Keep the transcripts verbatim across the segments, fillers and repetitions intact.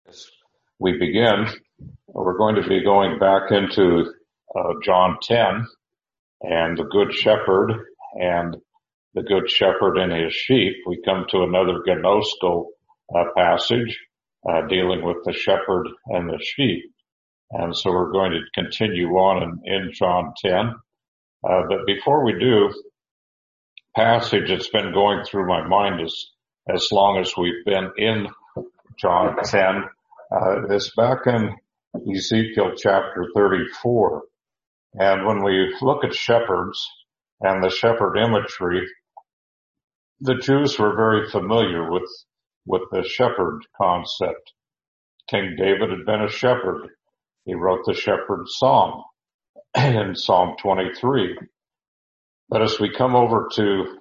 We begin, we're going to be going back into uh, John ten and the Good Shepherd and the Good Shepherd and his sheep. We come to another Gnosko uh, passage uh, dealing with the shepherd and the sheep. And so we're going to continue on in, in John ten. Uh, but before we do, passage that's been going through my mind as, as long as we've been in John ten, uh, is back in Ezekiel chapter thirty-four. And when we look at shepherds and the shepherd imagery, the Jews were very familiar with, with the shepherd concept. King David had been a shepherd. He wrote the shepherd's song in Psalm twenty-three. But as we come over to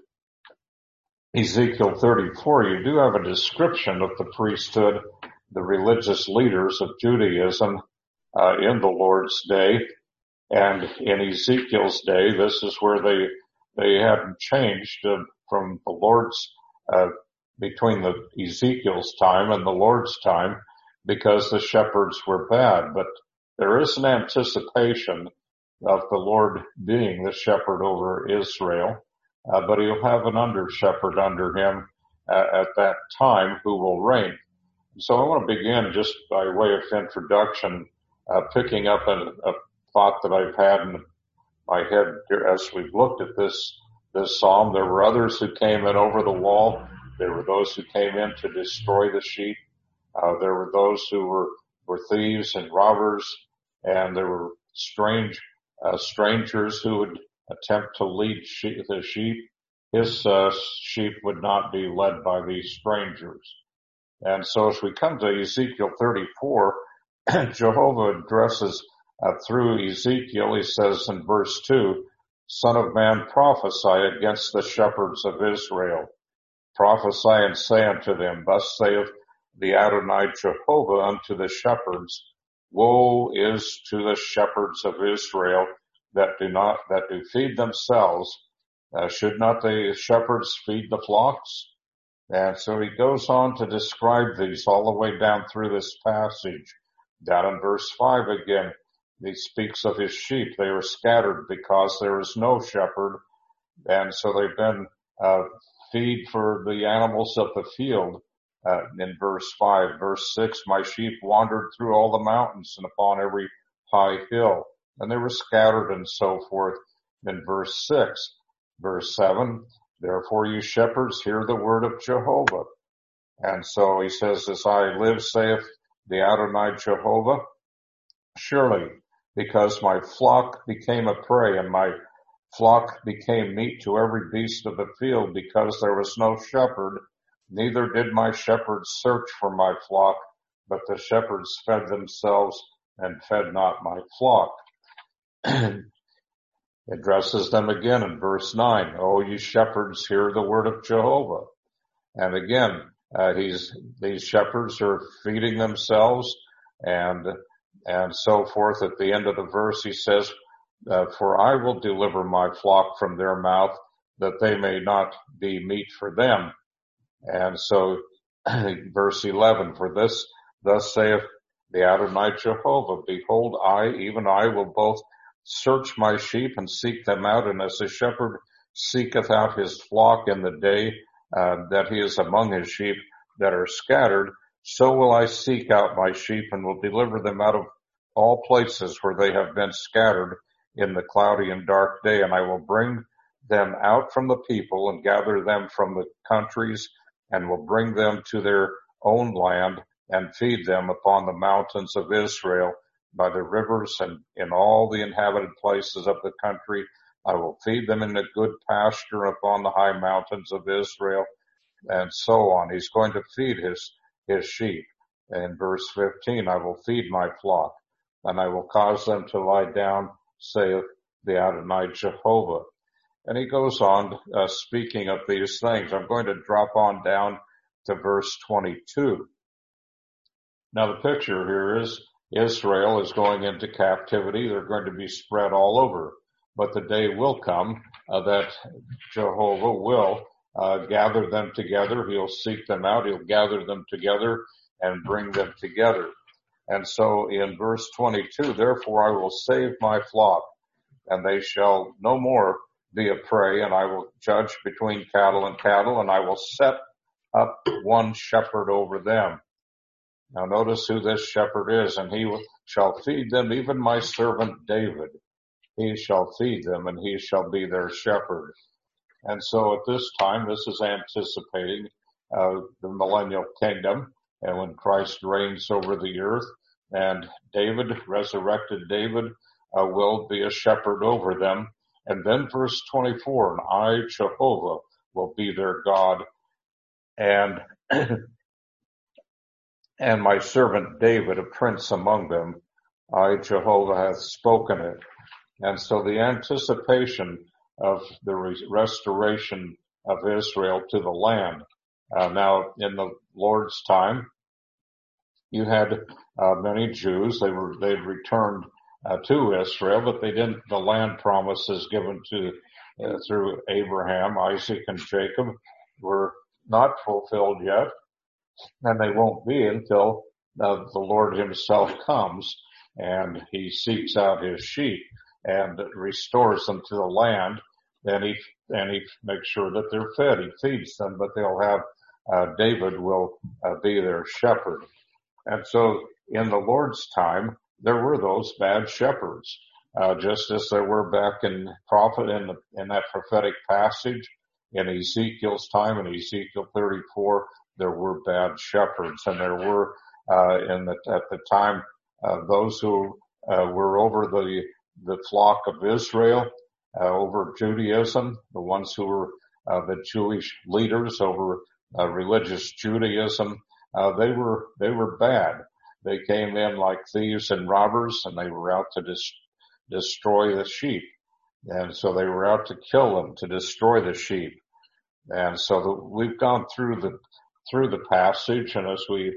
Ezekiel thirty-four, you do have a description of the priesthood, the religious leaders of Judaism uh, in the Lord's day. And in Ezekiel's day, this is where they they hadn't changed uh, from the Lord's, uh, between the Ezekiel's time and the Lord's time, because the shepherds were bad. But there is an anticipation of the Lord being the shepherd over Israel, uh, but he'll have an under shepherd under him uh, at that time who will reign. So I want to begin just by way of introduction, uh, picking up a, a thought that I've had in my head as we've looked at this this psalm. There were others who came in over the wall. There were those who came in to destroy the sheep. Uh, there were those who were, were thieves and robbers, and there were strange uh, strangers who would attempt to lead sheep, the sheep. His uh, sheep would not be led by these strangers. And so as we come to Ezekiel thirty-four, Jehovah addresses uh, through Ezekiel, he says in verse two, Son of man, prophesy against the shepherds of Israel. Prophesy and say unto them, Thus saith the Adonai Jehovah unto the shepherds, Woe is to the shepherds of Israel that do not, that do feed themselves. Uh, should not the shepherds feed the flocks? And so he goes on to describe these all the way down through this passage. Down in verse five again, he speaks of his sheep. They were scattered because there is no shepherd. And so they've been, uh, feed for the animals of the field. Uh, in verse five, verse six, my sheep wandered through all the mountains and upon every high hill, and they were scattered and so forth. In verse six, verse seven, therefore you shepherds hear the word of Jehovah. And so he says, as I live, saith the Adonai Jehovah, surely because my flock became a prey and my flock became meat to every beast of the field, because there was no shepherd, neither did my shepherds search for my flock, but the shepherds fed themselves and fed not my flock. Addresses them again in verse nine. O you shepherds, hear the word of Jehovah. And again, uh, he's, these shepherds are feeding themselves and, and so forth. At the end of the verse, he says, uh, for I will deliver my flock from their mouth, that they may not be meat for them. And so, verse eleven, for this, thus saith the Adonai Jehovah, behold, I, even I, will both search my sheep and seek them out, and as a shepherd seeketh out his flock in the day uh, that he is among his sheep that are scattered, so will I seek out my sheep and will deliver them out of all places where they have been scattered in the cloudy and dark day, and I will bring them out from the people and gather them from the countries and will bring them to their own land and feed them upon the mountains of Israel, by the rivers and in all the inhabited places of the country. I will feed them in a good pasture upon the high mountains of Israel, and so on. He's going to feed his, his sheep. In verse fifteen, I will feed my flock, and I will cause them to lie down, saith the Adonai Jehovah. And he goes on, uh, speaking of these things. I'm going to drop on down to verse twenty-two. Now the picture here is Israel is going into captivity. They're going to be spread all over. But the day will come uh, that Jehovah will uh, gather them together. He'll seek them out. He'll gather them together and bring them together. And so in verse twenty-two, therefore I will save my flock, and they shall no more be a prey, and I will judge between cattle and cattle, and I will set up one shepherd over them. Now notice who this shepherd is, and he shall feed them, even my servant David. He shall feed them, and he shall be their shepherd. And so at this time, this is anticipating uh, the millennial kingdom, and when Christ reigns over the earth, and David, resurrected David, uh, will be a shepherd over them. And then verse twenty-four, and I, Jehovah, will be their God, and and my servant David, a prince among them. I, Jehovah, hath spoken it. And so the anticipation of the re- restoration of Israel to the land. Uh, now, in the Lord's time, you had uh, many Jews. They were they'd returned uh, to Israel, but they didn't. The land promises given to uh, through Abraham, Isaac, and Jacob were not fulfilled yet, and they won't be until uh, the Lord Himself comes and He seeks out His sheep and restores them to the land. Then He and He makes sure that they're fed. He feeds them, but they'll have uh, David will uh, be their shepherd. And so in the Lord's time, there were those bad shepherds, uh, just as there were back in prophet in the, in that prophetic passage in Ezekiel's time, in Ezekiel thirty-four, there were bad shepherds, and there were uh, in the, at the time uh, those who uh, were over the the flock of Israel, uh, over Judaism, the ones who were uh, the Jewish leaders over uh, religious Judaism. Uh, they were, they were bad. They came in like thieves and robbers, and they were out to dis- destroy the sheep. And so they were out to kill them, to destroy the sheep. And so the, we've gone through the, through the passage, and as we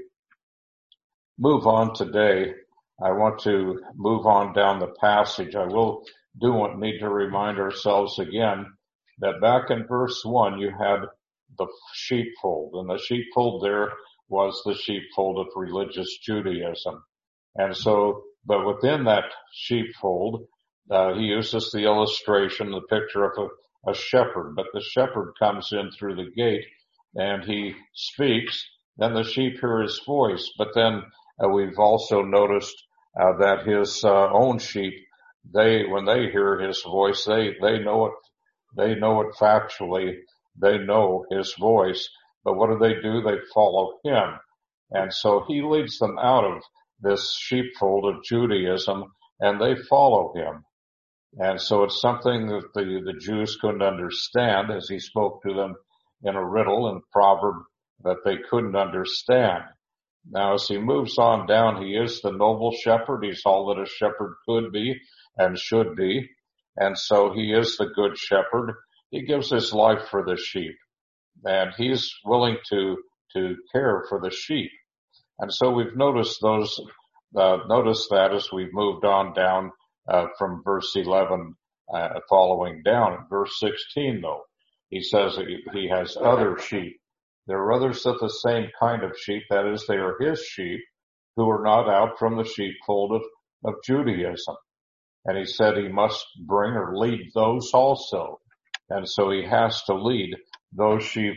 move on today, I want to move on down the passage. I will do want, need to remind ourselves again that back in verse one, you had the sheepfold, and the sheepfold there was the sheepfold of religious Judaism. And so, but within that sheepfold, uh, he uses the illustration, the picture of a, a shepherd, but the shepherd comes in through the gate and he speaks, then the sheep hear his voice. But then uh, we've also noticed uh, that his uh, own sheep, they, when they hear his voice, they, they know it, they know it factually. They know his voice. But what do they do? They follow him. And so he leads them out of this sheepfold of Judaism, and they follow him. And so it's something that the, the Jews couldn't understand, as he spoke to them in a riddle and proverb that they couldn't understand. Now, as he moves on down, he is the noble shepherd. He's all that a shepherd could be and should be. And so he is the good shepherd. He gives his life for the sheep. And he's willing to, to care for the sheep. And so we've noticed those, uh, noticed that as we've moved on down, uh, from verse eleven, uh, following down. In verse sixteen though, he says that he has other sheep. There are others of the same kind of sheep, that is, they are his sheep, who are not out from the sheepfold of, of Judaism. And he said he must bring or lead those also. And so he has to lead those sheep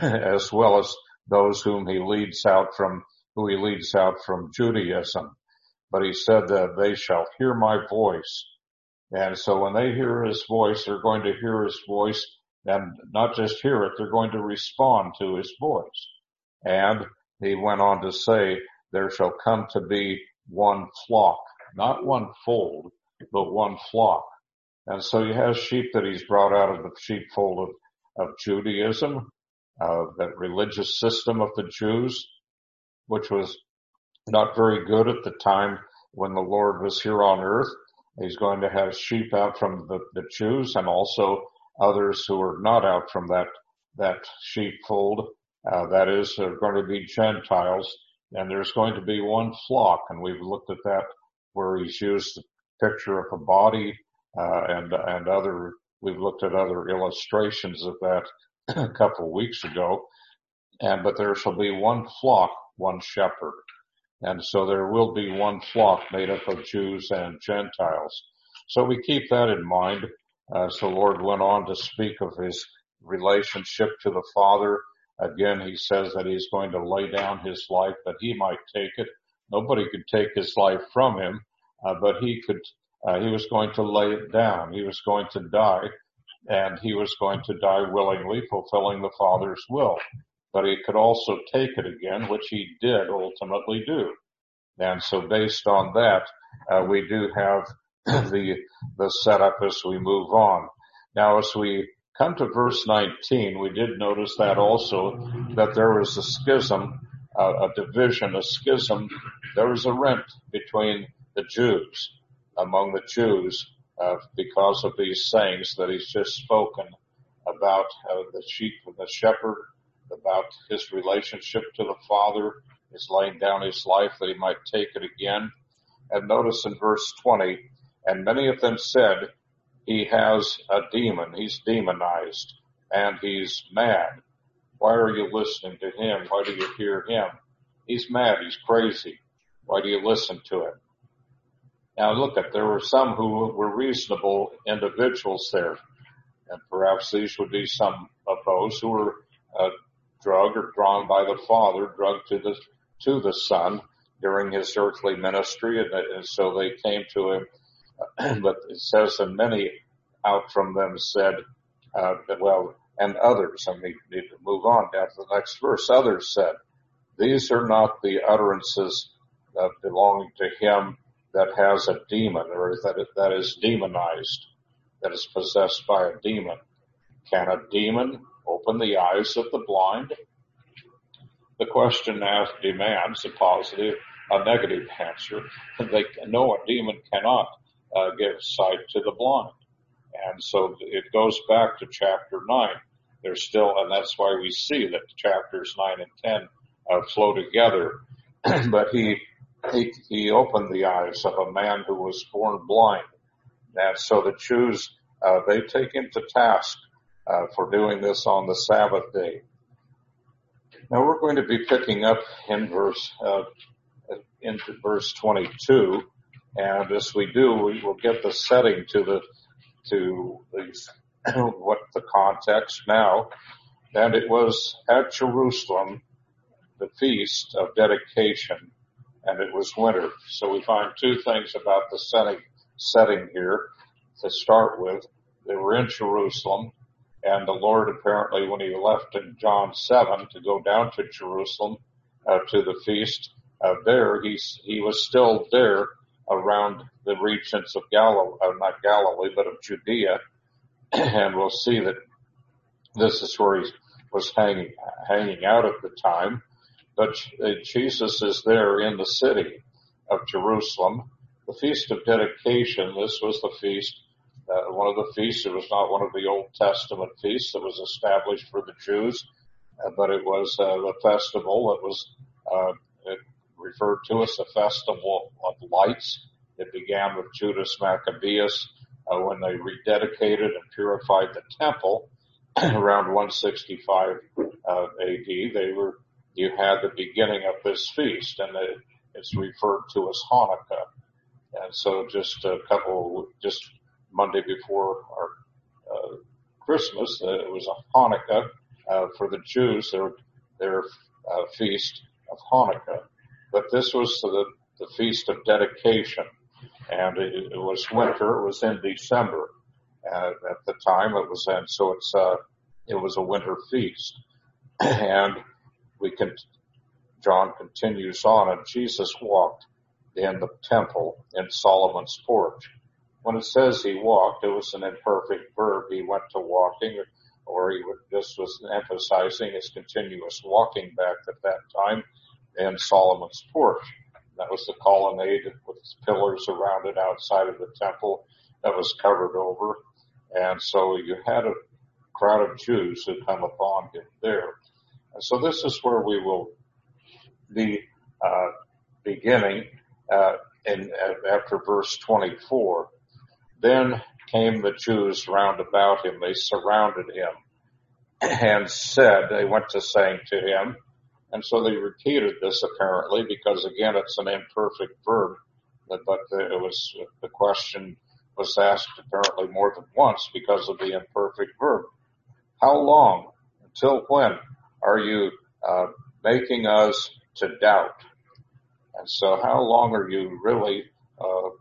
as well as those whom he leads out from, who he leads out from Judaism. But he said that they shall hear my voice. And so when they hear his voice, they're going to hear his voice, and not just hear it, they're going to respond to his voice. And he went on to say, there shall come to be one flock, not one fold, but one flock. And so he has sheep that he's brought out of the sheepfold of, of Judaism, uh, that religious system of the Jews, which was not very good at the time when the Lord was here on earth. He's going to have sheep out from the, the Jews, and also others who are not out from that, that sheepfold. Uh, that is, are going to be Gentiles, and there's going to be one flock. And we've looked at that where he's used the picture of a body, uh, and, and other, we've looked at other illustrations of that a couple of weeks ago. And, but there shall be one flock one shepherd. And so there will be one flock made up of Jews and Gentiles. So we keep that in mind as the Lord went on to speak of his relationship to the Father. Again, he says that he's going to lay down his life that he might take it. Nobody could take his life from him, uh, but he could, uh, he was going to lay it down. He was going to die, and he was going to die willingly, fulfilling the Father's will. But he could also take it again, which he did ultimately do. And so based on that, uh, we do have the, the setup as we move on. Now, as we come to verse nineteen, we did notice that also, that there was a schism, uh, a division, a schism. There was a rent between the Jews, among the Jews, uh, because of these sayings that he's just spoken about uh, the sheep and the shepherd, about his relationship to the Father, his laying down his life that he might take it again. And notice in verse twenty, and many of them said, he has a demon, he's demonized, and he's mad. Why are you listening to him? Why do you hear him? He's mad, he's crazy. Why do you listen to him? Now look at, there were some who were reasonable individuals there, and perhaps these would be some of those who were uh, drugged or drawn by the Father, drugged to the to the Son during his earthly ministry, and, and so they came to him. But it says, and many out from them said, uh, that, well, and others, and we need to move on down to the next verse. Others said, these are not the utterances uh, belonging to him that has a demon, or that that is demonized, that is possessed by a demon. Can a demon open the eyes of the blind? The question asked demands a positive, a negative answer. They no, a demon cannot uh, give sight to the blind, and so it goes back to chapter nine. There's still, and that's why we see that chapters nine and ten uh, flow together. But he, he he opened the eyes of a man who was born blind, and so the Jews uh, they take him to task uh, for doing this on the Sabbath day. Now we're going to be picking up in verse, uh, into verse twenty-two, and as we do, we will get the setting to the, to the, what the context now. And it was at Jerusalem, the feast of dedication, and it was winter. So we find two things about the setting, setting here to start with. They were in Jerusalem. And the Lord apparently, when he left in John seven to go down to Jerusalem, uh, to the feast, uh, there, he's, he was still there around the regions of Galilee, uh, not Galilee, but of Judea. And we'll see that this is where he was hanging, hanging out at the time. But Jesus is there in the city of Jerusalem. The Feast of Dedication, this was the feast Uh, one of the feasts. It was not one of the Old Testament feasts that was established for the Jews, uh, but it was uh, a festival that was uh, it referred to as a festival of lights. It began with Judas Maccabeus uh, when they rededicated and purified the temple around one sixty-five uh, A D. They were you had the beginning of this feast, and it, it's referred to as Hanukkah. And so, just a couple, just Monday before our uh, Christmas, uh, it was a Hanukkah uh, for the Jews, their their uh, feast of Hanukkah. But this was the the feast of dedication, and it, it was winter. It was in December uh, at the time. It was, and so it's uh, it was a winter feast. And we can, John continues on, and Jesus walked in the temple in Solomon's porch. When it says he walked, it was an imperfect verb. He went to walking, or he would, this was emphasizing his continuous walking back at that time in Solomon's porch. That was the colonnade with pillars around it outside of the temple that was covered over. And so you had a crowd of Jews who come upon him there. And so this is where we will be uh, beginning uh, in, after verse twenty-four. Then came the Jews round about him. They surrounded him and said, they went to saying to him, And so they repeated this apparently because, again, it's an imperfect verb, but it was, the question was asked apparently more than once because of the imperfect verb. How long, until when, are you uh, making us to doubt? And so how long are you really uh,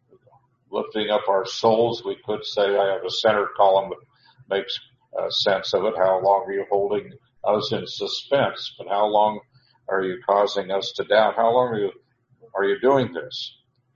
lifting up our souls? We could say, I have a center column that makes uh, sense of it. How long are you holding us in suspense? But how long are you causing us to doubt? How long are you, are you doing this?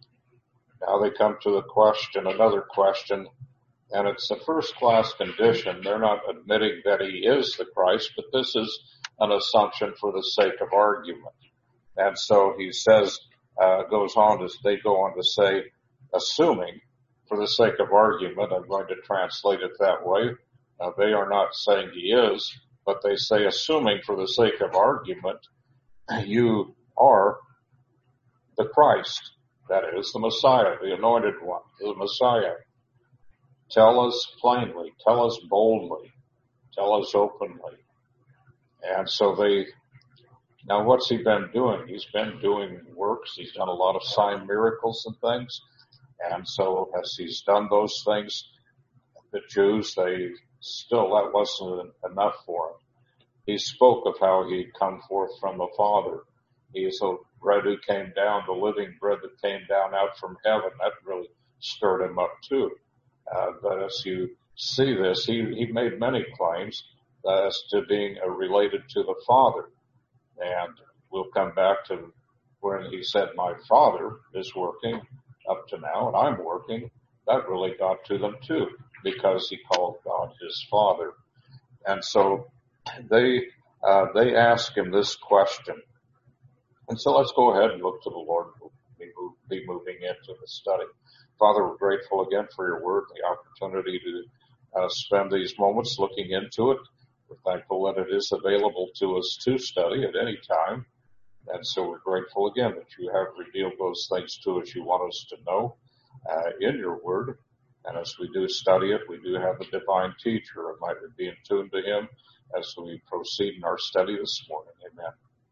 Now they come to the question, another question, and it's a first-class condition. They're not admitting that he is the Christ, but this is an assumption for the sake of argument. And so he says, uh, goes on to, they go on to say, assuming, for the sake of argument, I'm going to translate it that way. Uh, they are not saying he is, but they say, assuming for the sake of argument, you are the Christ. That is, the Messiah, the anointed one, the Messiah. Tell us plainly, tell us boldly, tell us openly. And so they, now what's he been doing? He's been doing works. He's done a lot of sign miracles and things. And so as he's done those things, the Jews, they still, that wasn't enough for him. He spoke of how he'd come forth from the Father. He's a bread who came down, the living bread that came down out from heaven. That really stirred him up too. Uh, but as you see this, he, he made many claims as to being uh, related to the Father. And we'll come back to when he said, my Father is working up to now, and I'm working. That really got to them too, because he called God his Father. And so they, uh, they ask him this question. And so let's go ahead and look to the Lord. We'll be, move, be moving into the study. Father, we're grateful again for your word, the opportunity to uh, spend these moments looking into it. We're thankful that it is available to us to study at any time. And so we're grateful again that you have revealed those things to us you want us to know uh, in your word. And as we do study it, we do have the divine teacher, and might we be in tune to him as we proceed in our study this morning. Amen.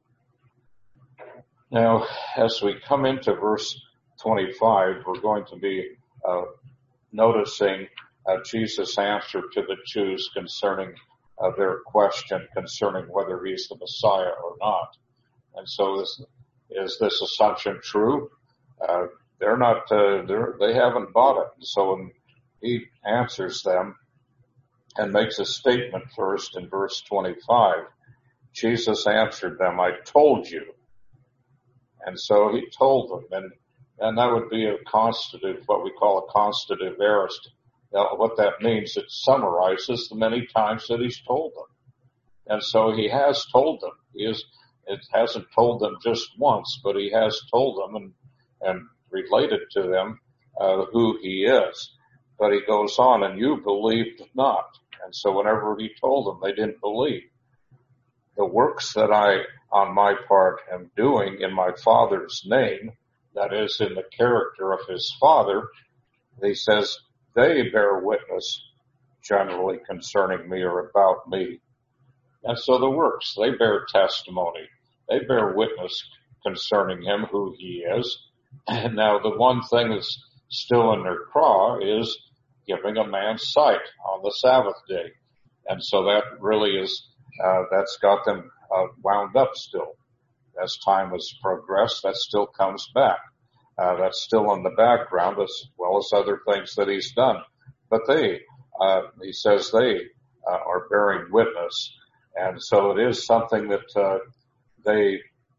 Now, as we come into verse twenty-five, we're going to be uh, noticing uh, Jesus' answer to the Jews concerning uh, their question concerning whether he's the Messiah or not. And so is, is this assumption true? Uh, they're not, uh, they're, they haven't bought it. And so when he answers them and makes a statement first in verse twenty-five, Jesus answered them, I told you. And so he told them, and, and that would be a constitutive, what we call a constitutive aorist. Now, what that means, it summarizes the many times that he's told them. And so he has told them. He is, it hasn't told them just once, but he has told them and, and related to them uh, who he is. But he goes on, and you believed not. And so whenever he told them, they didn't believe. The works that I, on my part, am doing in my Father's name, that is, in the character of his Father, he says, they bear witness generally concerning me or about me. And so the works, they bear testimony. They bear witness concerning him, who he is. And now the one thing that's still in their craw is giving a man sight on the Sabbath day. And so that really is, uh, that's got them uh, wound up still. As time has progressed, that still comes back. Uh, that's still in the background as well as other things that he's done. But they, uh, he says they uh, are bearing witness. And so it is something that uh, they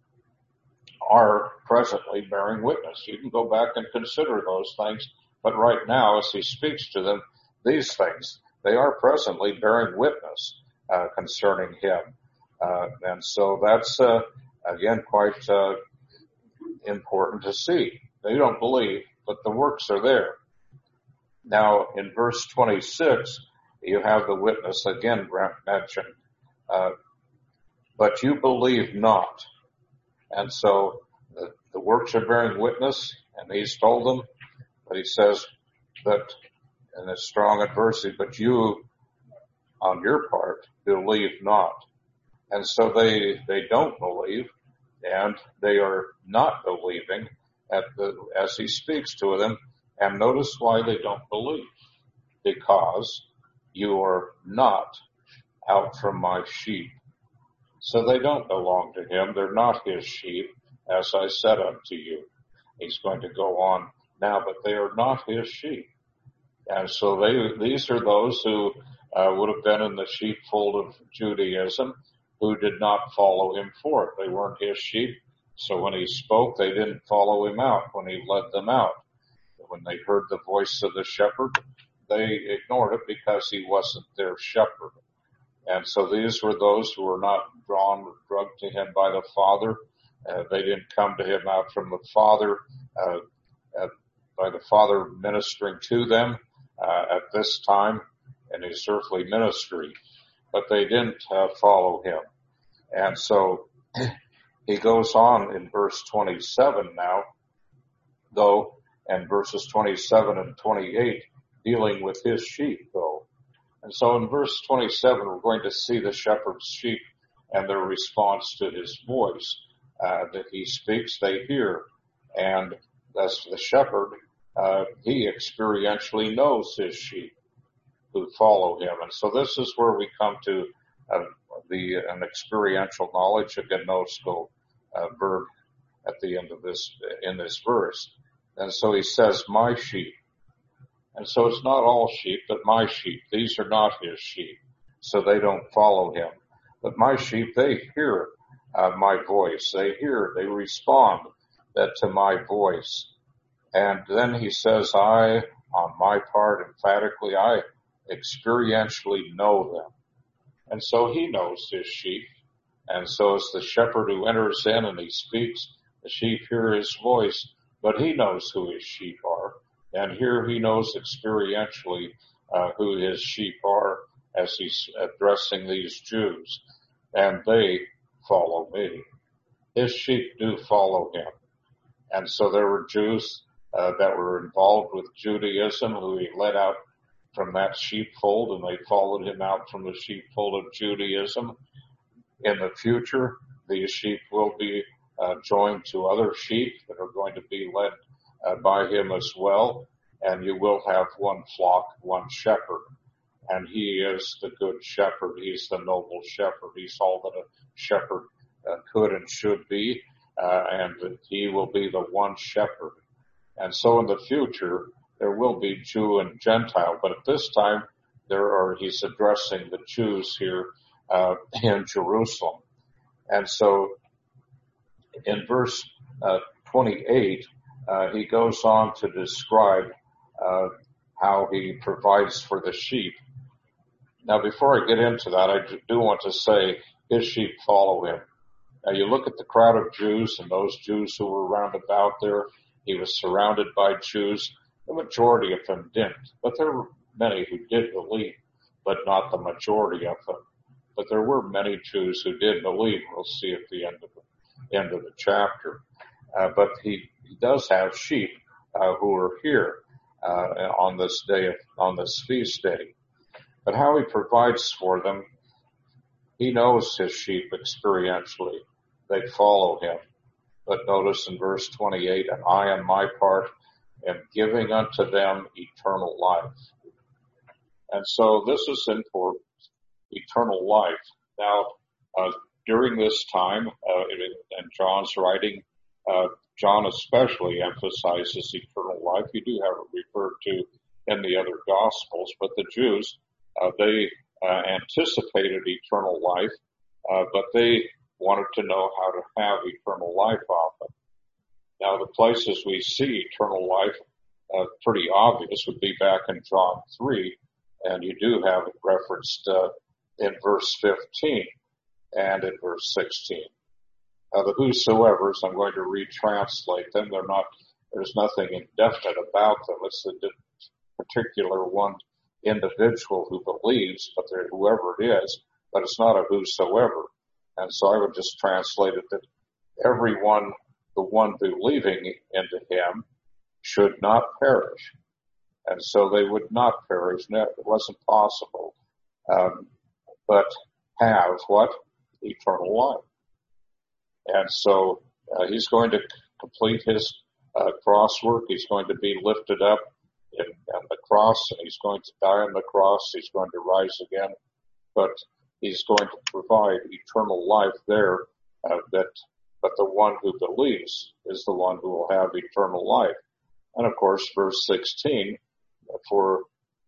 are presently bearing witness. You can go back and consider those things. But right now, as he speaks to them, these things, they are presently bearing witness uh, concerning him. Uh, and so that's, uh, again, quite uh, important to see. They don't believe, but the works are there. Now, in verse twenty-six, you have the witness again mentioned. Uh, but you believe not. And so the, the works are bearing witness, and he's told them, but he says that in a strong adversity, but you, on your part, believe not. And so they, they don't believe, and they are not believing at the, as he speaks to them. And notice why they don't believe. Because you are not out from my sheep. So they don't belong to him. They're not his sheep, as I said unto you. He's going to go on now, but they are not his sheep. And so they, these are those who uh, would have been in the sheepfold of Judaism, who did not follow him forth. They weren't his sheep. So when he spoke, they didn't follow him out when he led them out. When they heard the voice of the shepherd, they ignored it because he wasn't their shepherd. And so these were those who were not drawn or drugged to him by the Father. Uh, they didn't come to him out from the Father, uh, uh, by the Father ministering to them uh, at this time in his earthly ministry. But they didn't uh, follow him. And so he goes on in verse twenty-seven now, though, and verses twenty-seven and twenty-eight, dealing with his sheep, though. And so in verse twenty-seven, we're going to see the shepherd's sheep and their response to his voice. Uh, that he speaks, they hear. And as the shepherd, uh, he experientially knows his sheep who follow him. And so this is where we come to uh, the an experiential knowledge, a gnosko uh, verb at the end of this, in this verse. And so he says, my sheep. And so it's not all sheep, but my sheep. These are not his sheep, so they don't follow him. But my sheep, they hear uh, my voice. They hear, they respond that to my voice. And then he says, I, on my part, emphatically, I experientially know them. And so he knows his sheep. And so it's the shepherd who enters in and he speaks. The sheep hear his voice, but he knows who his sheep are. And here he knows experientially uh, who his sheep are as he's addressing these Jews. And they follow me. His sheep do follow him. And so there were Jews uh, that were involved with Judaism who he led out from that sheepfold, and they followed him out from the sheepfold of Judaism. In the future, these sheep will be uh, joined to other sheep that are going to be led uh, by him as well, and you will have one flock, one shepherd. And he is the good shepherd. He's the noble shepherd. He's all that a shepherd uh, could and should be, uh, and he will be the one shepherd. And so in the future, there will be Jew and Gentile, but at this time, there are, he's addressing the Jews here uh, in Jerusalem. And so in verse uh, twenty-eight, uh, he goes on to describe uh, how he provides for the sheep. Now, before I get into that, I do want to say his sheep follow him. Now, you look at the crowd of Jews and those Jews who were round about there. He was surrounded by Jews. The majority of them didn't, but there were many who did believe, but not the majority of them. But there were many Jews who did believe. We'll see at the end of the end of the chapter. Uh, but he, he does have sheep uh, who are here uh, on this day, of, on this feast day. But how he provides for them, he knows his sheep experientially. They follow him. But notice in verse twenty-eight, and I on my part am giving unto them eternal life. And so this is important, eternal life. Now, uh, during this time, uh, and John's writing, uh, John especially emphasizes eternal life. You do have it referred to in the other Gospels, but the Jews, uh, they uh, anticipated eternal life, uh, but they wanted to know how to have eternal life often. Now, the places we see eternal life uh, pretty obvious would be back in John three, and you do have it referenced uh, in verse fifteen and in verse sixteen. Uh, the whosoever's, I'm going to retranslate them. They're not, there's nothing indefinite about them. It's a particular one individual who believes, but they're whoever it is, but it's not a whosoever. And so I would just translate it that everyone, the one believing into him, should not perish. And so they would not perish. No, it wasn't possible. Um, but have what? eternal life. And so uh, he's going to complete his uh, cross work. He's going to be lifted up in, on the cross, and he's going to die on the cross. He's going to rise again, but he's going to provide eternal life there. Uh, that, but the one who believes is the one who will have eternal life. And of course, verse sixteen, for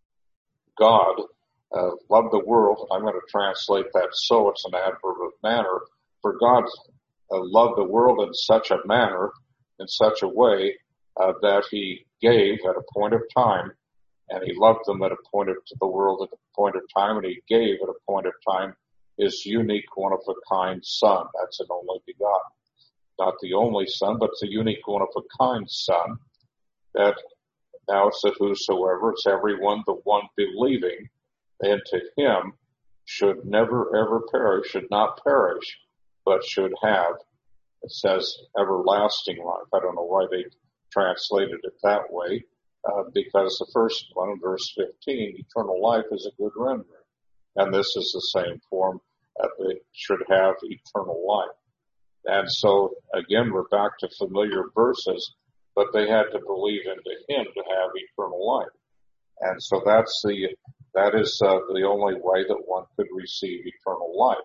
God uh, loved the world. I'm going to translate that so it's an adverb of manner. For God uh, loved the world in such a manner, in such a way uh, that he gave at a point of time, and he loved them at a point of the world at a point of time, and he gave at a point of time his unique one-of-a-kind Son. That's an only begotten. Not the only Son, but the unique one-of-a-kind Son. That now it says whosoever, it's everyone, the one believing, and to him should never ever perish, should not perish, but should have, it says, everlasting life. I don't know why they translated it that way, uh, because the first one, verse fifteen, eternal life is a good rendering. And this is the same form that they should have eternal life. And so, again, we're back to familiar verses, but they had to believe into him to have eternal life. And so that's the, that is uh, the only way that one could receive eternal life.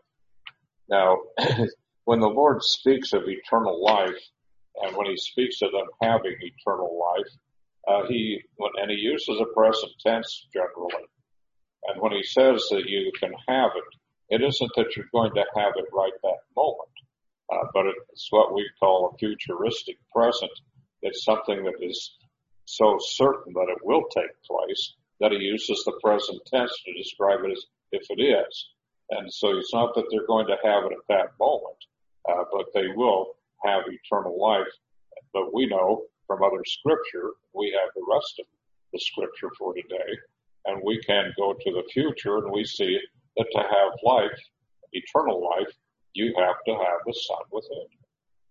Now, when the Lord speaks of eternal life, and when he speaks of them having eternal life, uh, he, when, and he uses a present tense generally. And when he says that you can have it, it isn't that you're going to have it right that moment, uh, but it's what we call a futuristic present. It's something that is so certain that it will take place that he uses the present tense to describe it as if it is. And so it's not that they're going to have it at that moment, uh, but they will have eternal life. But we know from other scripture, we have the rest of the scripture for today, and we can go to the future and we see that to have life, eternal life, you have to have the Son within you.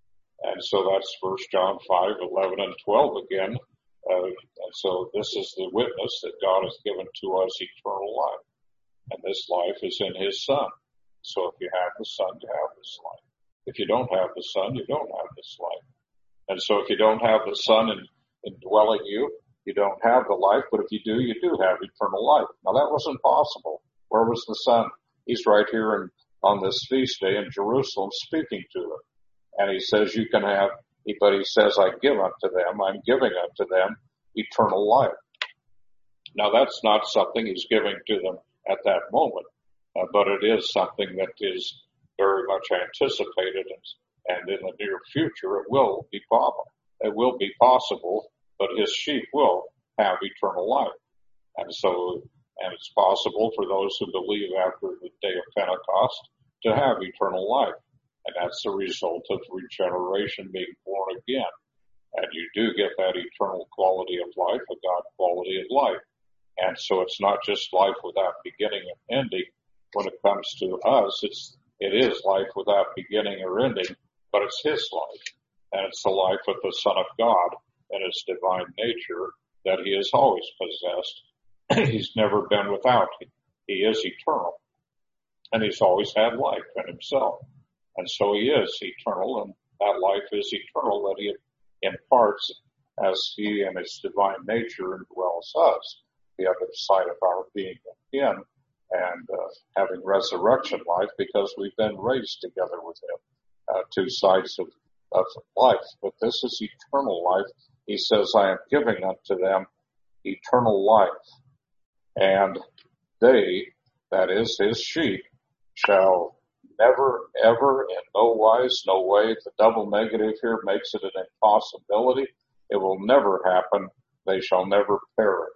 And so that's First John five, eleven, and twelve again. Uh, and so this is the witness that God has given to us eternal life. And this life is in his Son. So if you have the Son, you have this life. If you don't have the Son, you don't have this life. And so if you don't have the Son in, indwelling you, you don't have the life. But if you do, you do have eternal life. Now that wasn't possible. Where was the Son? He's right here in, on this feast day in Jerusalem speaking to them. And he says you can have, but he says, I give unto them, I'm giving unto them eternal life. Now that's not something he's giving to them at that moment, uh, but it is something that is very much anticipated, and, and in the near future it will be possible. It will be possible, but his sheep will have eternal life. And so, and it's possible for those who believe after the day of Pentecost to have eternal life. And that's the result of regeneration, being born again. And you do get that eternal quality of life, a God quality of life. And so it's not just life without beginning and ending. When it comes to us, it's, it is life without beginning or ending, but it's his life. And it's the life of the Son of God and his divine nature that he has always possessed. He's never been without. He is eternal. And he's always had life in himself. And so he is eternal, and that life is eternal that he imparts as he and his divine nature indwells us. The other side of our being in him and uh, having resurrection life because we've been raised together with him. Uh, two sides of, of life. But this is eternal life. He says, I am giving unto them eternal life. And they, that is his sheep, shall never, ever, in no wise, no way. The double negative here makes it an impossibility. It will never happen. They shall never perish.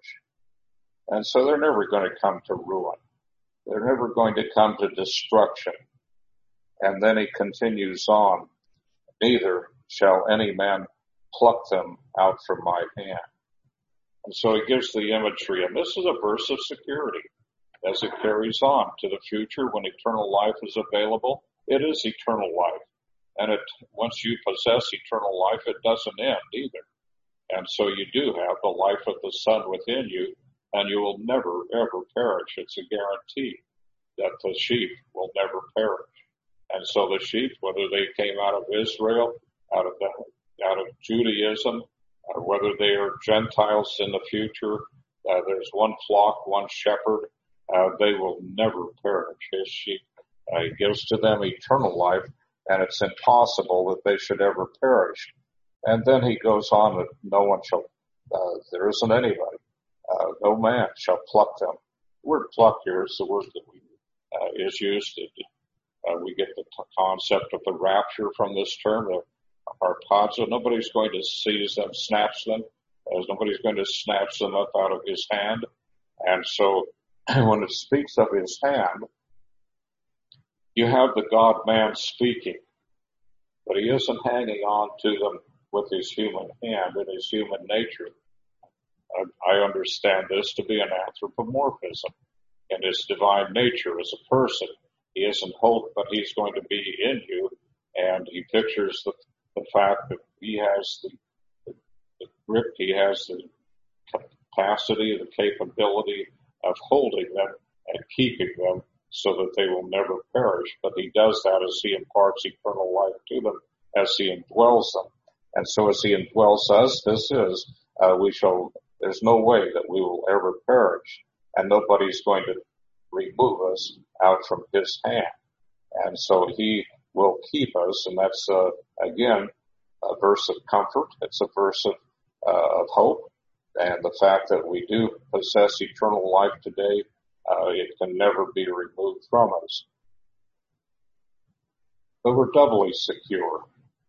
And so they're never going to come to ruin. They're never going to come to destruction. And then he continues on, neither shall any man pluck them out from my hand. And so he gives the imagery, and this is a verse of security. As it carries on to the future when eternal life is available, it is eternal life. And it, once you possess eternal life, it doesn't end either. And so you do have the life of the Son within you, and you will never, ever perish. It's a guarantee that the sheep will never perish. And so the sheep, whether they came out of Israel, out of the, out of Judaism, or whether they are Gentiles in the future, uh, there's one flock, one shepherd. Uh, they will never perish. His sheep, uh, he gives to them eternal life, and it's impossible that they should ever perish. And then he goes on that no one shall, uh, there isn't anybody, uh, no man shall pluck them. The word pluck here is the word that we, uh, is used. Uh, we get the t- concept of the rapture from this term, the harpazo. Nobody's going to seize them, snatch them, as nobody's going to snatch them up out of his hand. And so when it speaks of his hand, you have the God-man speaking, but he isn't hanging on to them with his human hand and his human nature. I, I understand this to be an anthropomorphism in his divine nature as a person. He isn't hope, but he's going to be in you, and he pictures the, the fact that he has the, the, the grip, he has the capacity, the capability of holding them and keeping them so that they will never perish. But he does that as he imparts eternal life to them, as he indwells them. And so as he indwells us, this is, uh, we shall, there's no way that we will ever perish, and nobody's going to remove us out from his hand. And so he will keep us, and that's, uh, again, a verse of comfort. It's a verse of, uh, of hope. And the fact that we do possess eternal life today, uh, it can never be removed from us. But we're doubly secure.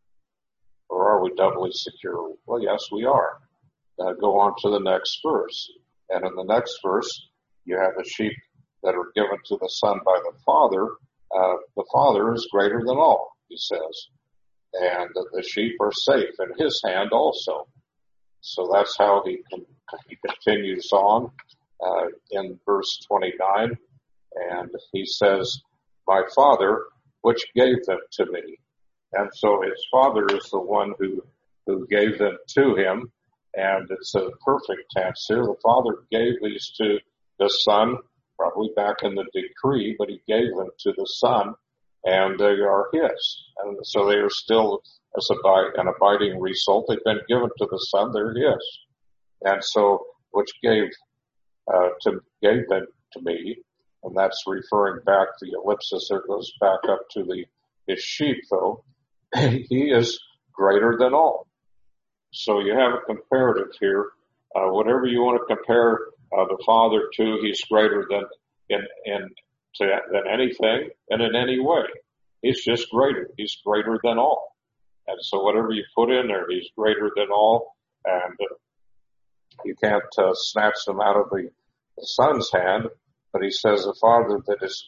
Or are we doubly secure? Well, yes, we are. Uh, go on to the next verse. And in the next verse, you have the sheep that are given to the Son by the Father. Uh, the Father is greater than all, he says. And the sheep are safe in his hand also. So that's how he, con- he continues on uh, in verse twenty-nine. And he says, my Father, which gave them to me. And so his Father is the one who, who gave them to him. And it's a perfect tense here. The Father gave these to the Son, probably back in the decree, but he gave them to the Son, and they are his. And so they are still, as a, an abiding result, they've been given to the Son, they're his. And so, which gave, uh, to, gave them to me, and that's referring back, the ellipsis there goes back up to the, his sheep though. He is greater than all. So you have a comparative here. Uh, whatever you want to compare uh, the Father to, he's greater than in, in to, than anything and in any way. He's just greater. He's greater than all. And so whatever you put in there, he's greater than all, and uh, you can't uh, snatch them out of the, the Son's hand. But he says the Father that is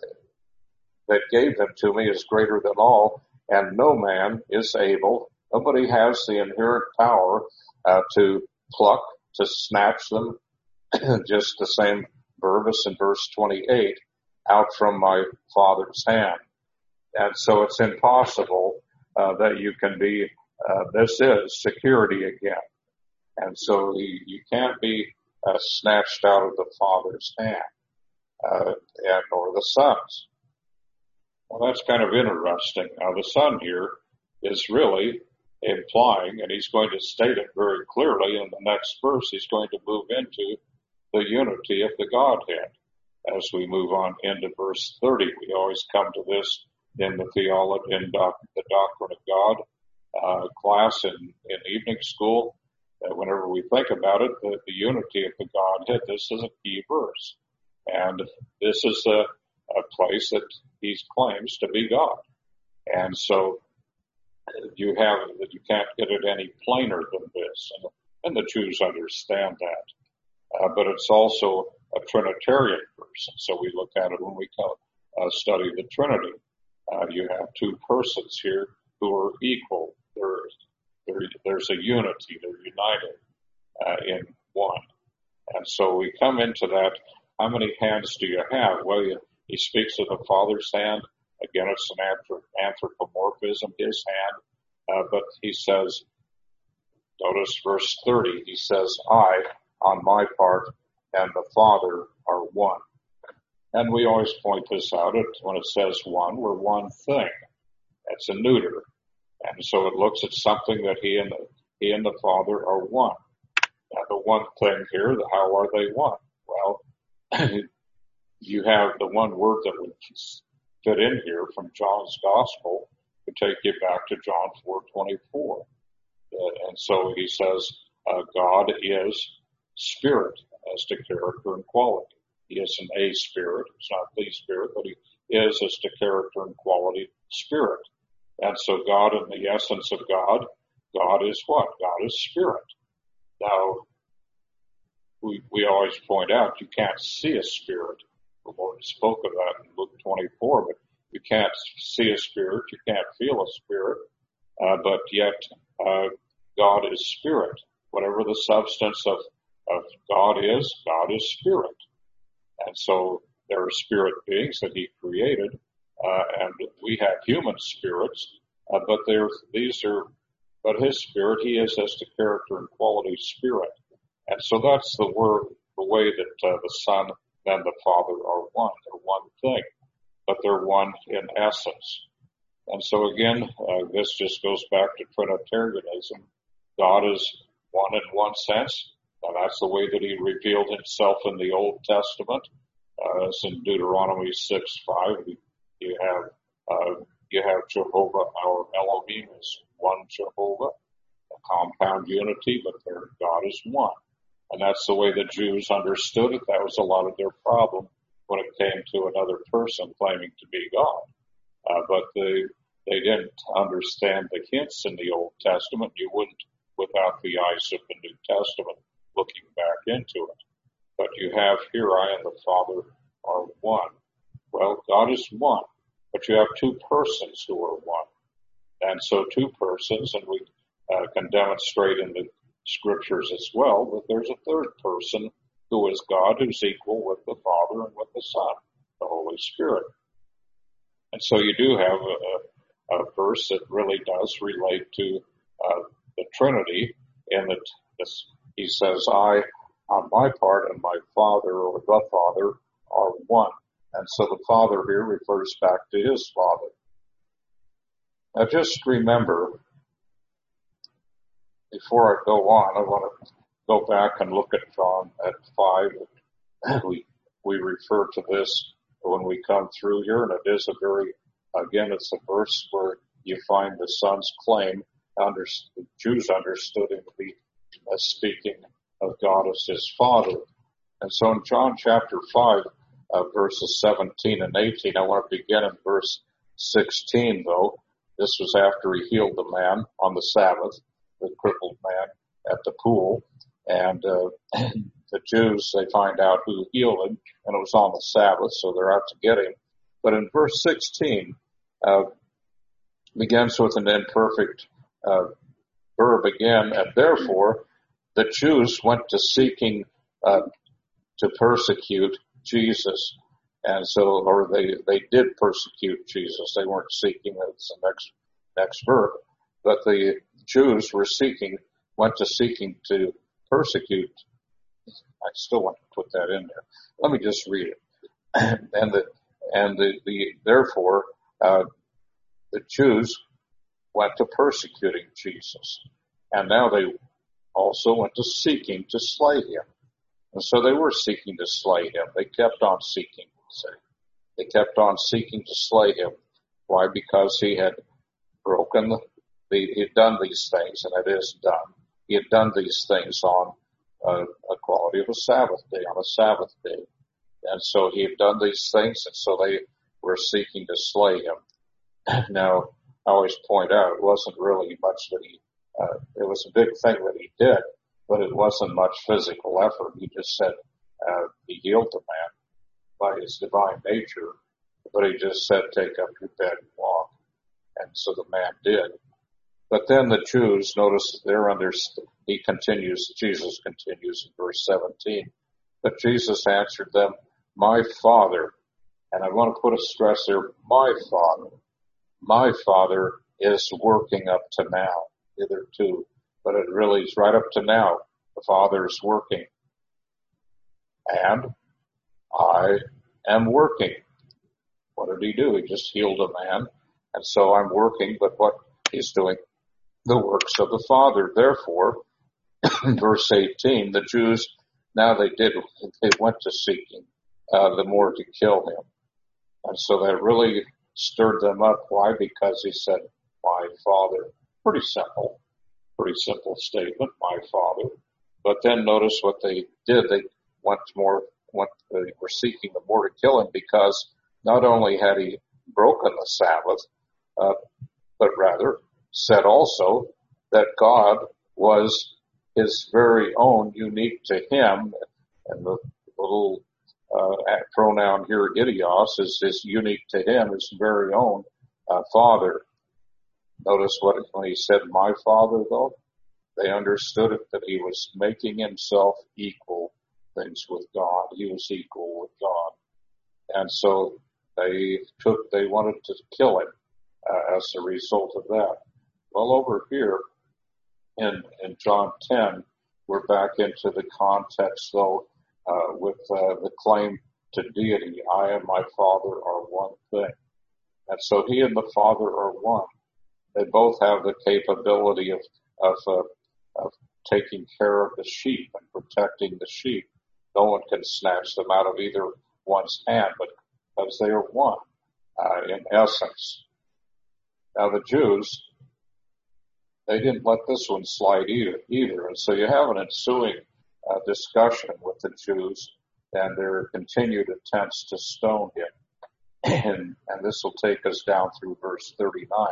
that gave them to me is greater than all, and no man is able. Nobody has the inherent power uh, to pluck, to snatch them, just the same verb as in verse twenty-eight, out from my Father's hand. And so it's impossible uh, that you can be, uh, this is security again. And so you, you can't be uh, snatched out of the Father's hand, uh, and or the Son's. Well, that's kind of interesting. Now, the Son here is really implying, and he's going to state it very clearly in the next verse, he's going to move into the unity of the Godhead. As we move on into verse thirty, we always come to this in the theology, in doc, the Doctrine of God uh, class in, in evening school. Uh, whenever we think about it, the, the unity of the Godhead, this is a key verse. And this is a, a place that he claims to be God. And so you have, you can't get it any plainer than this. And, and the Jews understand that. Uh, but it's also a Trinitarian verse. So we look at it when we come, uh, study the Trinity. Uh, you have two persons here who are equal. There's, there, there's a unity. They're united uh, in one. And so we come into that. How many hands do you have? Well, you, he speaks of the Father's hand. Again, it's an anthropomorphism, his hand. Uh, but he says, notice verse thirty, he says, I, on my part, and the Father are one. And we always point this out when it says one, we're one thing. It's a neuter. And so it looks at something that he and the, he and the Father are one. Now the one thing here, how are they one? Well, you have the one word that would fit in here from John's Gospel to take you back to John four twenty-four. Uh, and so he says, uh, God is spirit as to character and quality. He isn't a spirit. It's not the spirit, but he is as to character and quality spirit. And so God, in the essence of God, God is what? God is spirit. Now, we, we always point out you can't see a spirit. The Lord spoke of that in Luke twenty-four, but you can't see a spirit. You can't feel a spirit. Uh, but yet, uh, God is spirit. Whatever the substance of, of God is, God is spirit. And so there are spirit beings that he created, uh, and we have human spirits, uh, but they're, these are, but his spirit, he is as to character and quality spirit. And so that's the word, the way that uh, the Son and the Father are one. They're one thing, but they're one in essence. And so again, uh, this just goes back to Trinitarianism. God is one in one sense, and that's the way that he revealed himself in the Old Testament. Uh, as in Deuteronomy six five, you have uh, you have Jehovah, our Elohim is one Jehovah, a compound unity, but their God is one. And that's the way the Jews understood it. That was a lot of their problem when it came to another person claiming to be God. Uh, but they they didn't understand the hints in the Old Testament. You wouldn't without the eyes of the New Testament looking back into it. But you have here, I and the Father are one. Well, God is one, but you have two persons who are one. And so two persons, and we uh, can demonstrate in the scriptures as well, that there's a third person who is God, who's equal with the Father and with the Son, the Holy Spirit. And so you do have a, a verse that really does relate to uh, the Trinity, in that this, he says, I, on my part, and my Father, or the Father, are one. And so the Father here refers back to his Father. Now just remember, before I go on, I want to go back and look at John at five. We, we refer to this when we come through here, and it is a very, again, it's a verse where you find the Son's claim. Under, the Jews understood him to be uh, speaking of God as his Father. And so in John chapter five, uh, verses seventeen and eighteen, I want to begin in verse sixteen, though. This was after he healed the man on the Sabbath, the crippled man at the pool. And uh, the Jews, they find out who healed him, and it was on the Sabbath, so they're out to get him. But in verse sixteen, uh, begins with an imperfect uh, verb again, and therefore the Jews went to seeking uh, to persecute Jesus. And so, or they, they did persecute Jesus. They weren't seeking, it's the next, next verb. But the Jews were seeking, went to seeking to persecute. I still want to put that in there. Let me just read it. and the, and the, the, therefore, uh, the Jews went to persecuting Jesus. And now they also went to seeking to slay him. And so they were seeking to slay him. They kept on seeking. They kept on seeking to slay him. Why? Because he had broken the, he had done these things, and it is done. He had done these things on uh, a quality of a Sabbath day, on a Sabbath day. And so he had done these things, and so they were seeking to slay him. Now, I always point out, it wasn't really much that he, uh, it was a big thing that he did, but it wasn't much physical effort. He just said, uh, he healed the man by his divine nature, but he just said, take up your bed and walk. And so the man did. But then the Jews, notice they're under, he continues, Jesus continues in verse seventeen. But Jesus answered them, my Father, and I want to put a stress there, my Father, my Father is working up to now, hitherto, but it really is right up to now. The Father is working. And I am working. What did he do? He just healed a man. And so I'm working, but what he's doing, the works of the Father. Therefore, verse eighteen, the Jews, now they did, they went to seeking uh, the more to kill him. And so that really stirred them up. Why? Because he said, my Father. Pretty simple, pretty simple statement, my Father. But then notice what they did. They went more, went, they were seeking the more to kill him because not only had he broken the Sabbath, uh, but rather said also that God was his very own, unique to him, and the little uh, pronoun here, idios, is, is unique to him, his very own uh, Father. Notice what when he said, my Father, though, they understood it that he was making himself equal things with God. He was equal with God. And so they took, they wanted to kill him uh, as a result of that. Well, over here in, in John ten, we're back into the context, though, uh, with uh, the claim to deity. I and my Father are one thing. And so he and the Father are one. They both have the capability of, of, uh, of taking care of the sheep and protecting the sheep. No one can snatch them out of either one's hand, but because they are one, uh, in essence. Now the Jews, they didn't let this one slide either, either. And so you have an ensuing uh, discussion with the Jews and their continued attempts to stone him. And, and this will take us down through verse thirty-nine.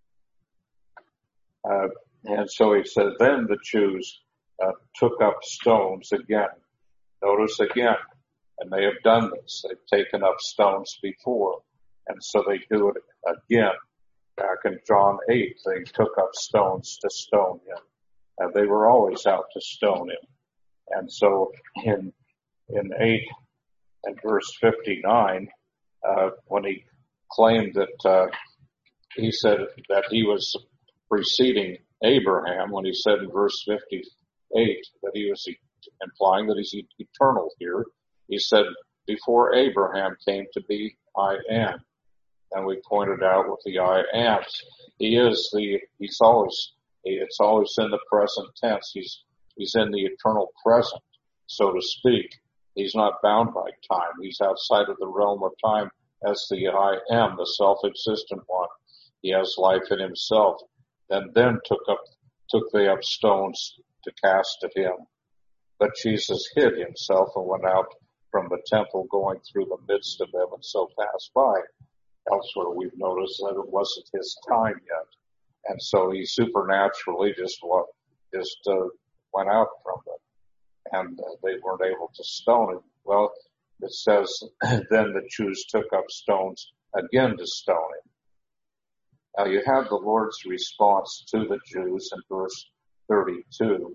Uh, and so he says, then the Jews uh, took up stones again. Notice again, and they have done this. They've taken up stones before, and so they do it again. Back in John eight, they took up stones to stone him. And they were always out to stone him. And so in in eight and verse fifty-nine, uh, when he claimed that uh, he said that he was preceding Abraham, when he said in verse fifty-eight that he was implying that he's eternal here, he said, before Abraham came to be, I am. And we pointed out with the I ams, he is the, he's always, it's always in the present tense. He's, he's in the eternal present, so to speak. He's not bound by time. He's outside of the realm of time as the I am, the self-existent one. He has life in himself. And then took up, took they up stones to cast at him. But Jesus hid himself and went out from the temple, going through the midst of them, and so passed by. Elsewhere we've noticed that it wasn't his time yet. And so he supernaturally just, just uh, went out from them. And uh, they weren't able to stone him. Well, it says, then the Jews took up stones again to stone him. Now you have the Lord's response to the Jews in verse thirty-two.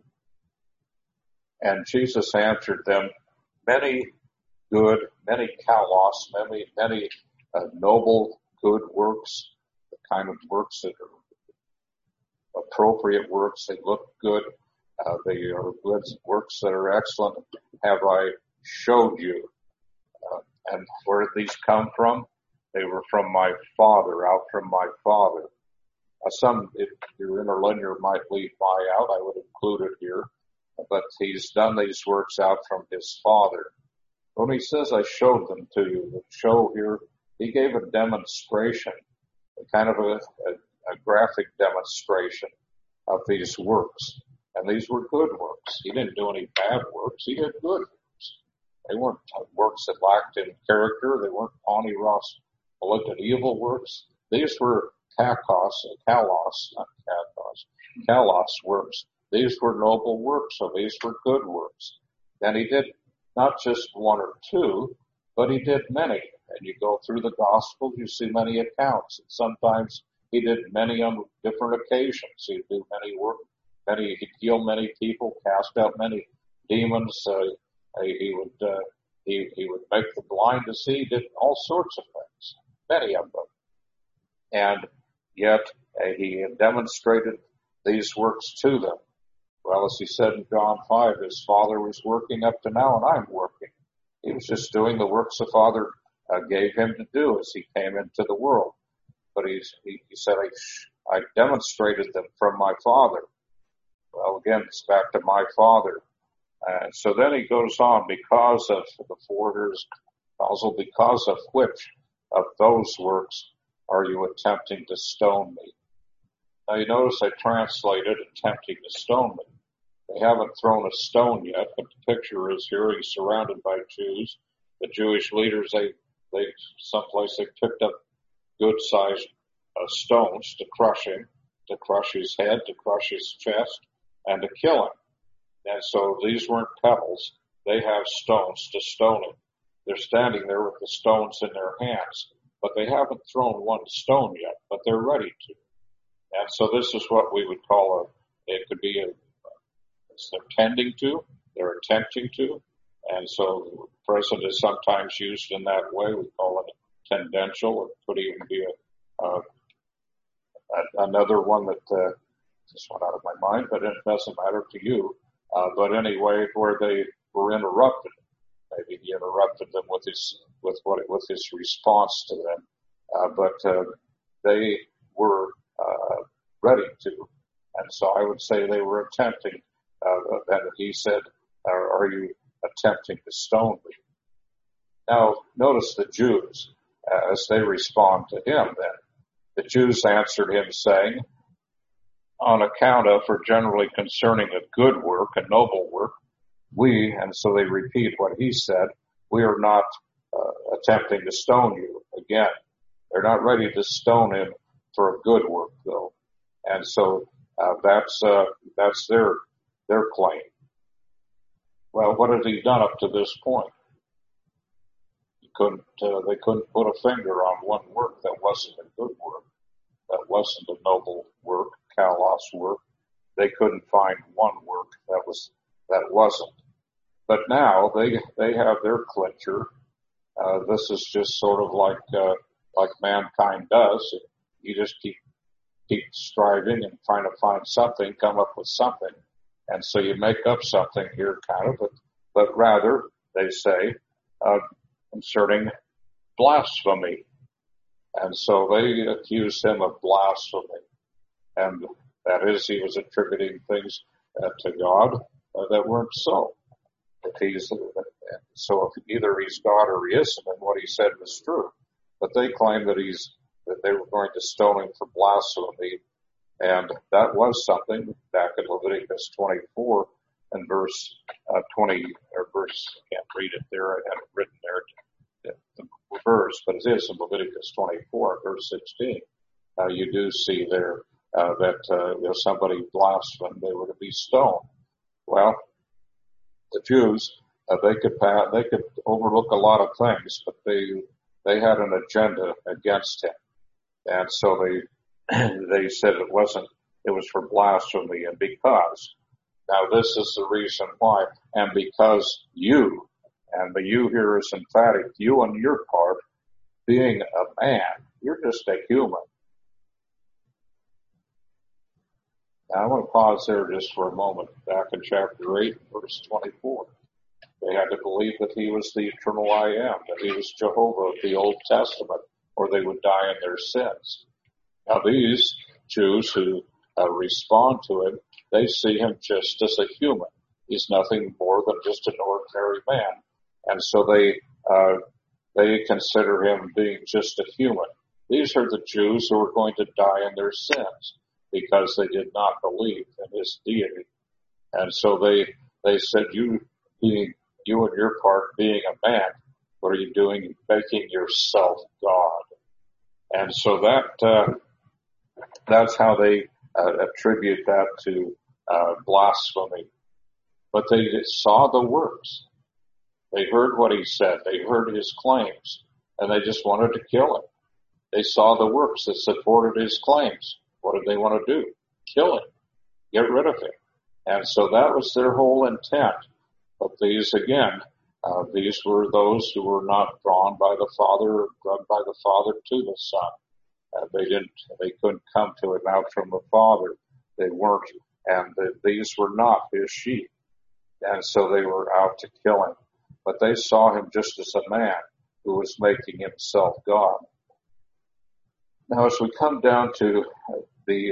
And Jesus answered them, many good, many kalos, many, many uh, noble, good works, the kind of works that are appropriate works, they look good, uh, they are good works that are excellent, have I showed you. Uh, and where did these come from? They were from my Father, out from my Father. Uh, some, if your interlinear might leave my out, I would include it here. But he's done these works out from his Father. When he says, I showed them to you, the show here, he gave a demonstration, a kind of a, a, a graphic demonstration of these works. And these were good works. He didn't do any bad works. He did good works. They weren't works that lacked in character. They weren't Pawnee Ross malignant evil works. These were kakos, kalos, not kakos, kalos works. These were noble works, so these were good works. And he did not just one or two, but he did many. And you go through the Gospels, you see many accounts. And sometimes he did many on different occasions. He'd do many work, many, he'd heal many people, cast out many demons. Uh, he would, uh, he, he would make the blind to see, did all sorts of things, many of them. And yet uh, he demonstrated these works to them. Well, as he said in John five, his Father was working up to now, and I'm working. He was just doing the works the Father uh, gave him to do as he came into the world. But he's, he, he said, I, I demonstrated them from my Father. Well, again, it's back to my Father. And so then he goes on, because of the foreigners, also because of which of those works are you attempting to stone me? Now you notice I translated attempting to stone me. They haven't thrown a stone yet, but the picture is here. He's surrounded by Jews. The Jewish leaders, they, they, someplace they picked up good-sized uh, stones to crush him, to crush his head, to crush his chest, and to kill him. And so these weren't pebbles. They have stones to stone him. They're standing there with the stones in their hands, but they haven't thrown one stone yet, but they're ready to. And so this is what we would call a, it could be a, they're tending to, they're attempting to, and so present is sometimes used in that way. We call it tendential. It could even be a, uh, a another one that uh, just went out of my mind, but it doesn't matter to you. Uh, but anyway, where they were interrupted, maybe he interrupted them with his with what with his response to them, uh, but uh, they were uh, ready to, and so I would say they were attempting. Uh, and he said, are, are you attempting to stone me? Now, notice the Jews, uh, as they respond to him then. The Jews answered him, saying, on account of, or generally concerning a good work, a noble work, we, and so they repeat what he said, we are not uh, attempting to stone you. Again, they're not ready to stone him for a good work, though. And so uh, that's uh, that's their their claim. Well, what had he done up to this point? He couldn't. Uh, they couldn't put a finger on one work that wasn't a good work, that wasn't a noble work, kalos work. They couldn't find one work that was that wasn't. But now they they have their clincher. Uh, this is just sort of like uh, like mankind does. You just keep keep striving and trying to find something, come up with something. And so you make up something here, kind of, but, but rather, they say, uh, concerning blasphemy. And so they accused him of blasphemy. And that is, he was attributing things uh, to God uh, that weren't so. If he's, so if either he's God or he isn't, and what he said was true. But they claim that he's, that they were going to stone him for blasphemy. And that was something back in Leviticus twenty-four and verse uh, twenty, or verse, I can't read it there, I have it written there, the verse, but it is in Leviticus twenty-four, verse sixteen. Uh, you do see there uh, that uh, if somebody blasphemed, they were to be stoned. Well, the Jews, uh, they could pass, they could overlook a lot of things, but they they had an agenda against him, and so they. They said it wasn't, it was for blasphemy, and because. Now this is the reason why, and because you, and the you here is emphatic, you on your part, being a man, you're just a human. Now I want to pause there just for a moment, back in chapter eight, verse twenty-four. They had to believe that he was the eternal I am, that he was Jehovah of the Old Testament, or they would die in their sins. Now these Jews who uh, respond to him, they see him just as a human. He's nothing more than just an ordinary man. And so they, uh, they consider him being just a human. These are the Jews who are going to die in their sins because they did not believe in his deity. And so they, they said, you being, you and your part being a man, what are you doing? Making yourself God. And so that, uh, that's how they uh, attribute that to uh, blasphemy. But they saw the works. They heard what he said. They heard his claims, and they just wanted to kill him. They saw the works that supported his claims. What did they want to do? Kill him. Get rid of him. And so that was their whole intent. But these, again, uh, these were those who were not drawn by the Father, or drawn by the Father to the Son. Uh, they didn't, they couldn't come to him out from the Father. They weren't, and the, these were not his sheep. And so they were out to kill him. But they saw him just as a man who was making himself God. Now, as we come down to the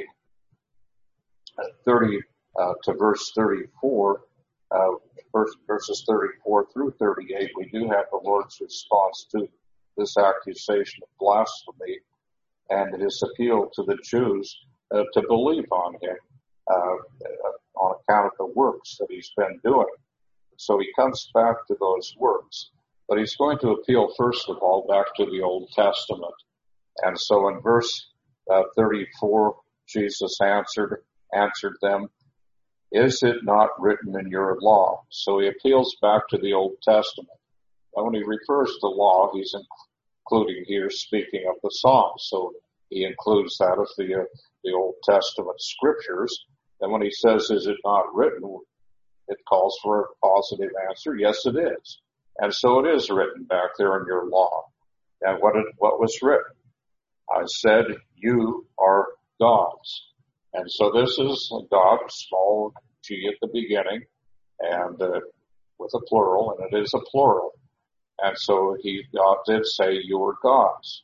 thirty uh, to verse thirty-four, uh, verse, verses thirty-four through thirty-eight, we do have the Lord's response to this accusation of blasphemy and his appeal to the Jews uh, to believe on him uh, on account of the works that he's been doing. So he comes back to those works, but he's going to appeal first of all back to the Old Testament. And so in verse uh, thirty-four, Jesus answered answered them, "Is it not written in your law?" So he appeals back to the Old Testament. Now, when he refers to law, he's including here speaking of the Psalms. So he includes that of the uh, the Old Testament scriptures. And when he says, "Is it not written?" it calls for a positive answer. Yes, it is. And so it is written back there in your law. And what it, what was written? I said, "You are gods." And so this is a God, small g at the beginning, and uh, with a plural, and it is a plural. And so he, God did say, "You are gods."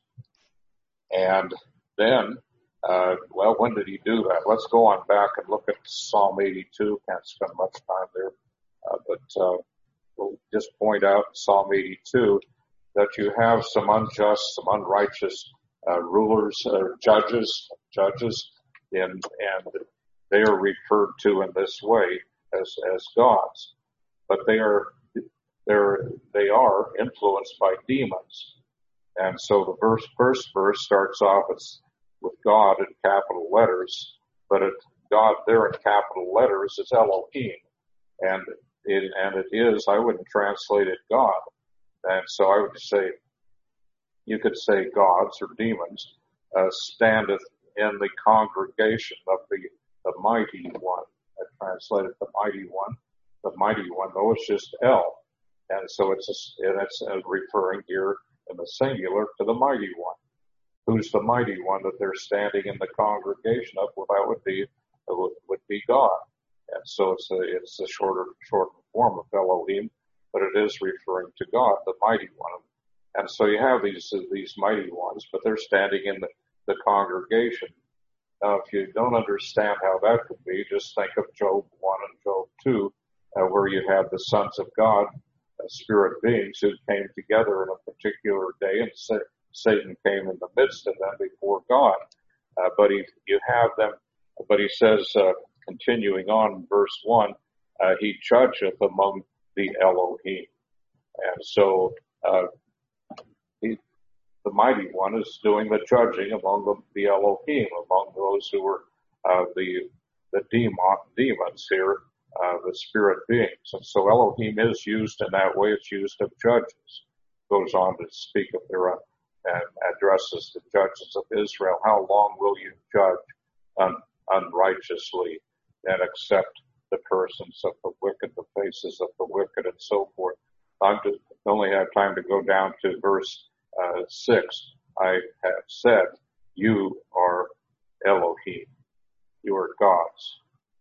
And then, uh, well, when did he do that? Let's go on back and look at Psalm eighty-two. Can't spend much time there, uh, but uh, we'll just point out in Psalm eighty-two that you have some unjust, some unrighteous uh, rulers, uh, judges, judges, in, and they are referred to in this way as as gods, but they are they're they are influenced by demons. And so the verse, first verse starts off as, with God in capital letters, but it, God there in capital letters is Elohim, and it, and it is, I wouldn't translate it God. And so I would say, you could say gods or demons, uh, standeth in the congregation of the, the mighty one. I translated the mighty one. The mighty one, though, it's just El. And so it's, a, and it's uh, referring here in the singular to the mighty one. Who's the mighty one that they're standing in the congregation of? Well, that would be, would, would be God. And so it's a, it's a shorter, shorter form of Elohim, but it is referring to God, the mighty one. And so you have these, these mighty ones, but they're standing in the, the congregation. Now, if you don't understand how that could be, just think of Job one and Job two, uh, where you have the sons of God, uh, spirit beings who came together in a particular day, and sa- Satan came in the midst of them before God. Uh, but he, you have them, but he says, uh, continuing on in verse one, uh, he judgeth among the Elohim. And so, uh, he, the mighty one is doing the judging among the, the Elohim, among those who were, uh, the, the demon, demons here, uh, the spirit beings. And so Elohim is used in that way. It's used of judges. Goes on to speak of their, uh, and addresses the judges of Israel. How long will you judge un, unrighteously and accept the persons of the wicked, the faces of the wicked, and so forth? I only have time to go down to verse uh, six. I have said, you are Elohim. You are gods.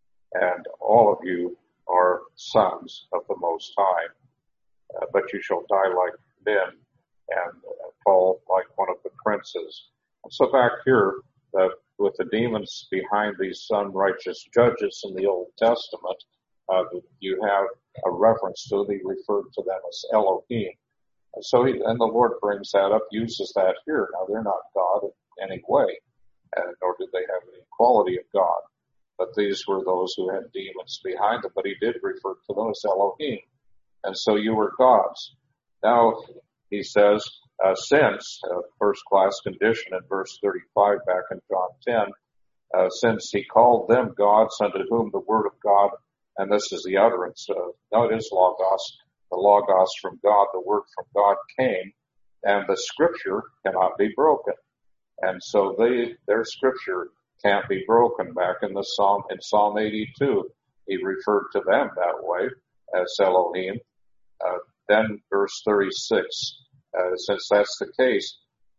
And all of you are sons of the Most High. Uh, but you shall die like men and uh, fall like one of the princes. And so back here, uh, with the demons behind these unrighteous judges in the Old Testament, uh, you have a reference to, he referred to them as Elohim. And so he, and the Lord brings that up, uses that here. Now they're not God in any way, and nor did they have any quality of God. But these were those who had demons behind them, but he did refer to them as Elohim. And so you were gods. Now, he says, uh, since, uh, first class condition in verse thirty-five back in John ten, uh, since he called them gods unto whom the word of God, and this is the utterance, uh, no, it is Logos, the Logos from God, the word from God came, and the scripture cannot be broken. And so they, their scripture can't be broken. Back in the Psalm, in Psalm eighty-two, he referred to them that way as Elohim. Uh, then verse thirty-six, uh, since that's the case,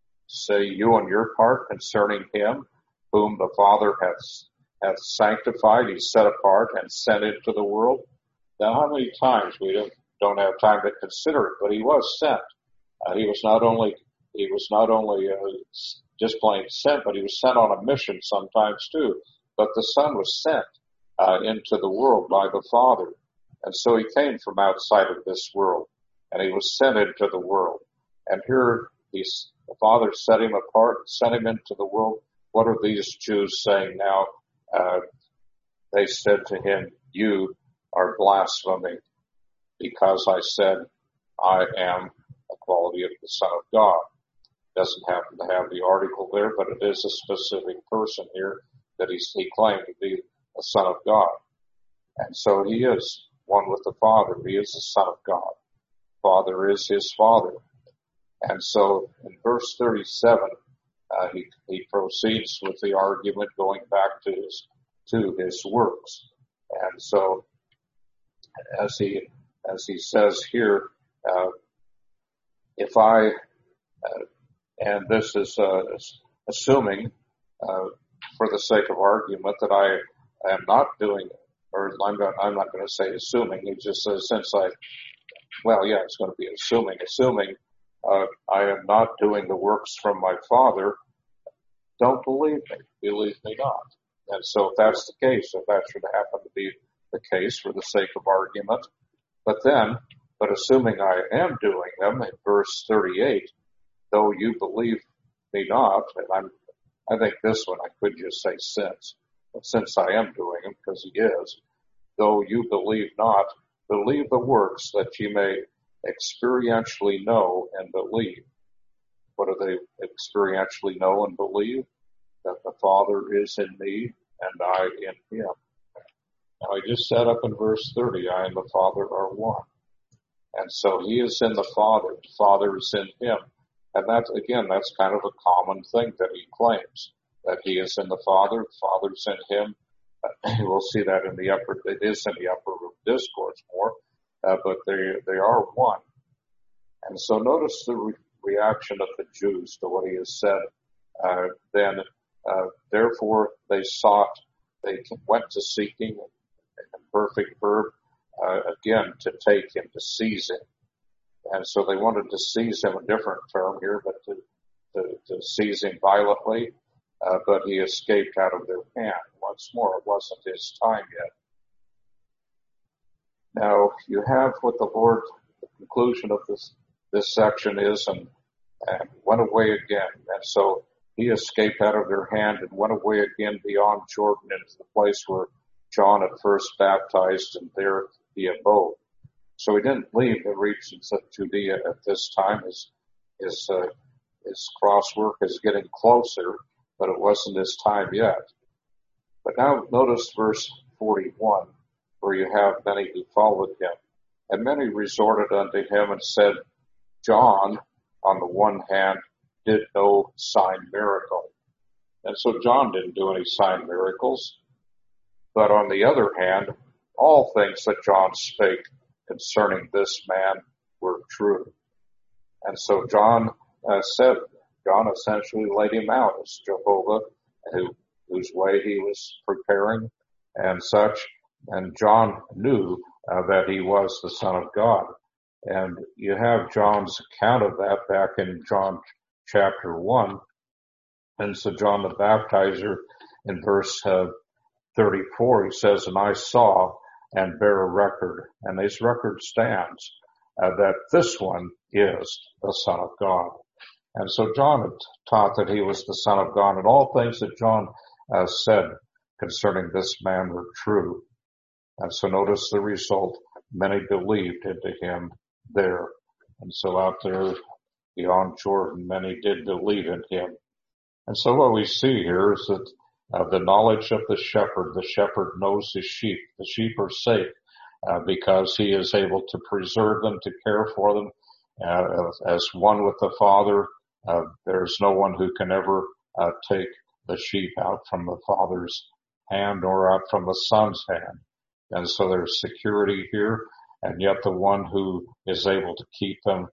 say you on your part concerning him whom the Father hath, hath sanctified, he set apart and sent into the world. Now how many times, we don't, don't have time to consider it, but he was sent. Uh, he was not only he was not only uh, just plain sent, but he was sent on a mission sometimes too. But the Son was sent uh, into the world by the Father, and so he came from outside of this world, and he was sent into the world. And here he's, the Father set him apart, sent him into the world. What are these Jews saying now? Uh, they said to him, "You are blaspheming, because I said I am a quality of the Son of God." Doesn't happen to have the article there, but it is a specific person here that he, he claimed to be a Son of God. And so he is one with the Father. He is the Son of God. Father is his Father. And so in verse thirty-seven, uh, he, he proceeds with the argument going back to his, to his works. And so as he, as he says here, uh, if I, uh, and this is, uh, assuming, uh, for the sake of argument that I am not doing, or I'm not, I'm not going to say assuming, he just says since I, well, yeah, it's going to be assuming, assuming, uh, I am not doing the works from my Father, don't believe me, believe me not. And so if that's the case, if that should happen to be the case for the sake of argument, but then, but assuming I am doing them, in verse thirty-eight, though you believe me not, and I'm, I think this one I could just say since, but since I am doing them, because he is, though you believe not, believe the works that you may experientially know and believe. What do they experientially know and believe? That the Father is in me and I in him. Now I just said up in verse thirty, I and the Father are one. And so he is in the Father, the Father is in him. And that's, again, that's kind of a common thing that he claims, that he is in the Father, the Father's in him. Uh, we'll see that in the upper, it is in the upper room discourse more, uh, but they, they are one. And so notice the re- reaction of the Jews to what he has said. Uh, then, uh, therefore they sought, they went to seeking, a perfect verb, uh, again, to take him, to seize him. And so they wanted to seize him, a different term here, but to, to, to seize him violently, uh, but he escaped out of their hand. Once more, it wasn't his time yet. Now, you have what the Lord, the conclusion of this, this section is, and, and went away again. And so he escaped out of their hand and went away again beyond Jordan into the place where John had first baptized, and there he abode. So he didn't leave the regions of Judea at this time. His, his, uh, his cross work is getting closer, but it wasn't his time yet. But now notice verse forty-one, where you have many who followed him. And many resorted unto him and said, John, on the one hand, did no sign miracle. And so John didn't do any sign miracles. But on the other hand, all things that John spake concerning this man were true. And so John uh, said, John essentially laid him out as Jehovah, who, whose way he was preparing and such. And John knew uh, that he was the Son of God. And you have John's account of that back in John chapter one. And so John the Baptizer in verse uh, thirty-four, he says, and I saw and bear a record, and this record stands, uh, that this one is the Son of God. And so John had taught that he was the Son of God, and all things that John uh, said concerning this man were true. And so notice the result. Many believed into him there. And so out there beyond Jordan, many did believe in him. And so what we see here is that uh, the knowledge of the shepherd, the shepherd knows his sheep. The sheep are safe uh, because he is able to preserve them, to care for them. Uh, as one with the Father, uh, there's no one who can ever uh, take the sheep out from the Father's hand or out from the Son's hand. And so there's security here, and yet the one who is able to keep them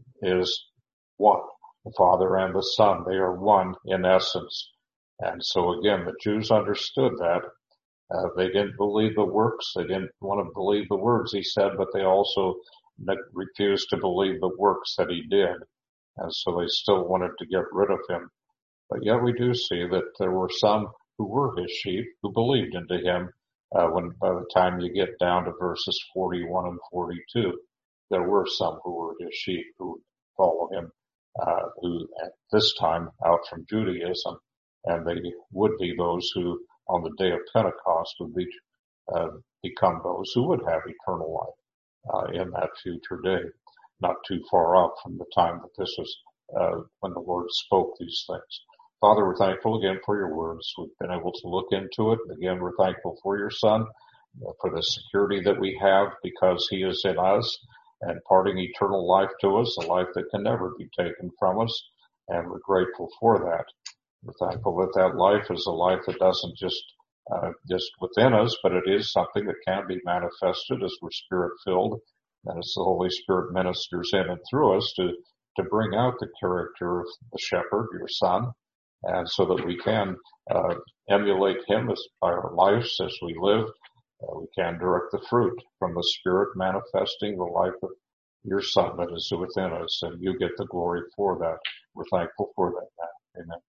is one, the Father and the Son. They are one in essence. And so again, the Jews understood that. Uh, they didn't believe the works. They didn't want to believe the words he said, but they also refused to believe the works that he did. and so they still wanted to get rid of him. But yet we do see that there were some who were his sheep who believed into him. Uh, when by the time you get down to verses forty-one and forty-two, there were some who were his sheep who follow him, uh, who at this time out from Judaism, and they would be those who on the day of Pentecost would be, uh, become those who would have eternal life, uh, in that future day, not too far off from the time that this was, uh, when the Lord spoke these things. Father, we're thankful again for your words. We've been able to look into it. Again, we're thankful for your Son, for the security that we have because he is in us and imparting eternal life to us, a life that can never be taken from us. And we're grateful for that. We're thankful that that life is a life that doesn't just, uh, just within us, but it is something that can be manifested as we're spirit filled and as the Holy Spirit ministers in and through us to, to bring out the character of the shepherd, your Son. And so that we can uh, emulate him as by our lives as we live, uh, we can direct the fruit from the Spirit manifesting the life of your Son that is within us, and you get the glory for that. We're thankful for that now. Amen.